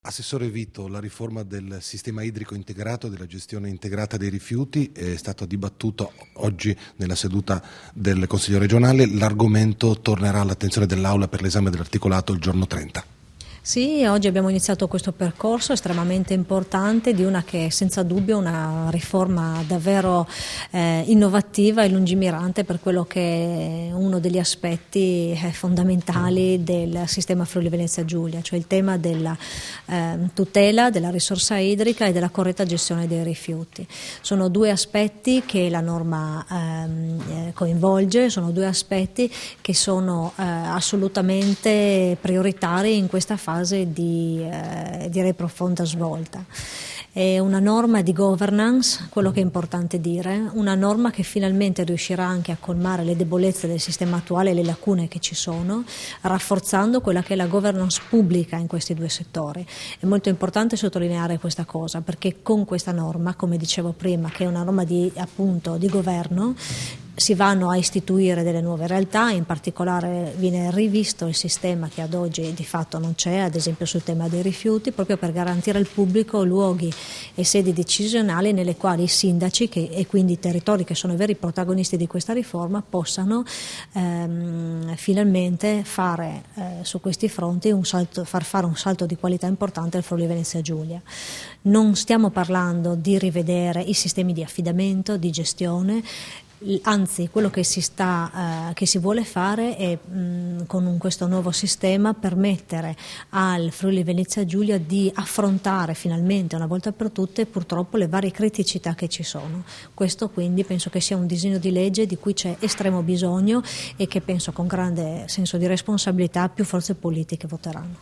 Assessore Vito, la riforma del sistema idrico integrato e della gestione integrata dei rifiuti è stato dibattuto oggi nella seduta del Consiglio regionale. L'argomento tornerà all'attenzione dell'Aula per l'esame dell'articolato il giorno 30. Sì, oggi abbiamo iniziato questo percorso estremamente importante di una che è senza dubbio una riforma davvero innovativa e lungimirante per quello che è uno degli aspetti fondamentali del sistema Friuli Venezia Giulia, cioè il tema della tutela della risorsa idrica e della corretta gestione dei rifiuti. Sono due aspetti che la norma coinvolge, sono due aspetti che sono assolutamente prioritari in questa fase di direi profonda svolta. È una norma di governance, quello che è importante dire, una norma che finalmente riuscirà anche a colmare le debolezze del sistema attuale e le lacune che ci sono, rafforzando quella che è la governance pubblica in questi due settori. È molto importante sottolineare questa cosa, perché con questa norma, come dicevo prima, che è una norma di governo, si vanno a istituire delle nuove realtà, in particolare viene rivisto il sistema che ad oggi di fatto non c'è, ad esempio sul tema dei rifiuti, proprio per garantire al pubblico luoghi e sedi decisionali nelle quali i sindaci e quindi i territori che sono i veri protagonisti di questa riforma possano finalmente fare su questi fronti far fare un salto di qualità importante al Friuli Venezia Giulia. Non stiamo parlando di rivedere i sistemi di affidamento, di gestione, anzi quello che si vuole fare è con questo nuovo sistema permettere al Friuli Venezia Giulia di affrontare finalmente una volta per tutte purtroppo le varie criticità che ci sono. Questo quindi penso che sia un disegno di legge di cui c'è estremo bisogno e che penso con grande senso di responsabilità più forze politiche voteranno.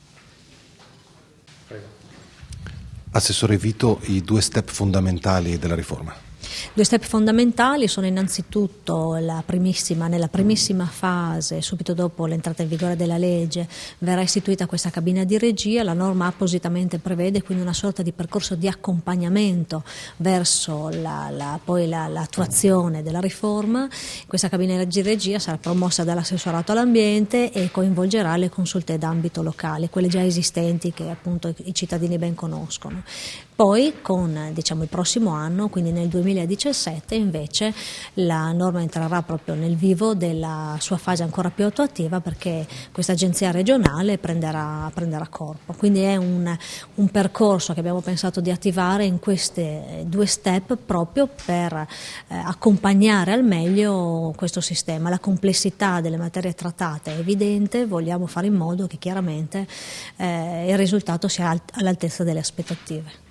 Assessore Vito, i due step fondamentali della riforma. Due step fondamentali sono innanzitutto nella primissima fase, subito dopo l'entrata in vigore della legge, verrà istituita questa cabina di regia. La norma appositamente prevede quindi una sorta di percorso di accompagnamento verso l'attuazione della riforma. Questa cabina di regia sarà promossa dall'assessorato all'ambiente e coinvolgerà le consulte d'ambito locale, quelle già esistenti che appunto i cittadini ben conoscono. Poi con il prossimo anno, quindi nel 2017, invece la norma entrerà proprio nel vivo della sua fase ancora più attuativa, perché questa agenzia regionale prenderà corpo. Quindi è un percorso che abbiamo pensato di attivare in queste due step proprio per accompagnare al meglio questo sistema. La complessità delle materie trattate è evidente, vogliamo fare in modo che chiaramente il risultato sia all'altezza delle aspettative.